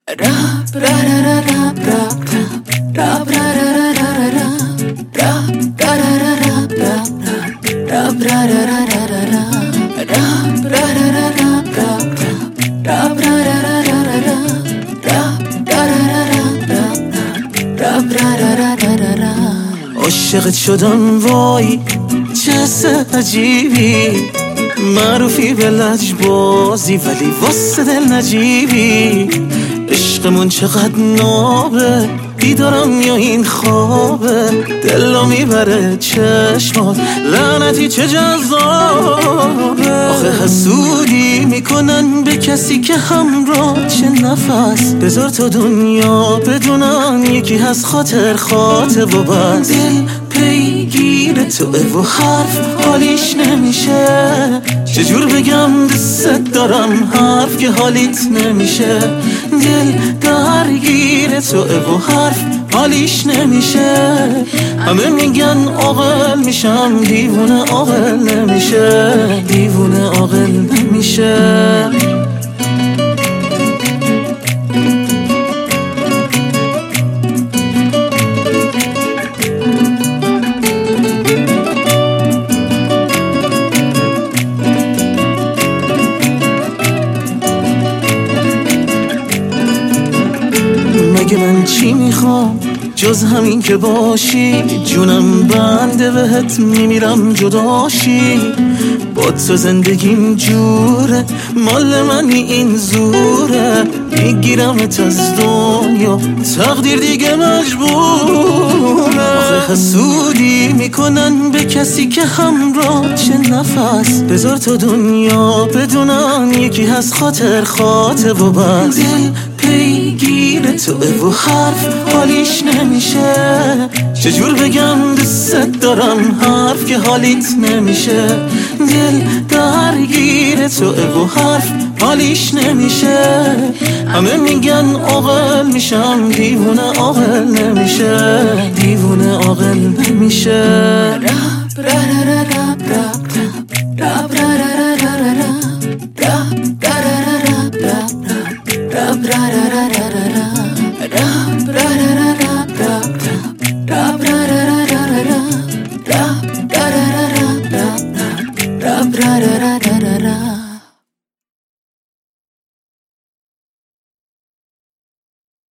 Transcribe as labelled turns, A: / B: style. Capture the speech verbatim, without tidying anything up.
A: عاشقت شدم وای چه حس عجیبی، معروفی به لجبازی ولی واسه دل نجیبی. عشقمون چقدر نابه، بیدارم یا این خوابه، دلو میبره چشمات لعنتی چه جذابه. آخه حسودی میکنن به کسی که همراه چه نفس، بذار تا دنیا بدونن یکی هست خاطر خاطر و بس. دل پیگیر توه و حرف حالیش نمیشه، چجور بگم دست دارم حرف که حالیت نمیشه. دل درگیر توه و حرف حالیش نمیشه، همه میگن عاقل میشم، دیوونه عاقل نمیشه، دیوونه عاقل نمیشه. مگه من چی میخوام جز همین که باشی، جونم بنده بهت میمیرم جداشی. با تو زندگیم جوره، مال منی این زوره، میگیرمت از دنیا تقدیر دیگه مجبوره. آخه حسودی میکنن به کسی که همراه چه نفس، بذار تا دنیا بدونن یکی هست خاطر خاطر و بس. دل پیگیر توه و حرف حالیش نمیشه، چجور بگم دست دارم حرف که حالیت نمیشه. دل درگیر توه و حرف حالیش نمیشه، همه میگن عاقل میشم، دیوونه عاقل نمیشه، دیوونه عاقل نمیشه.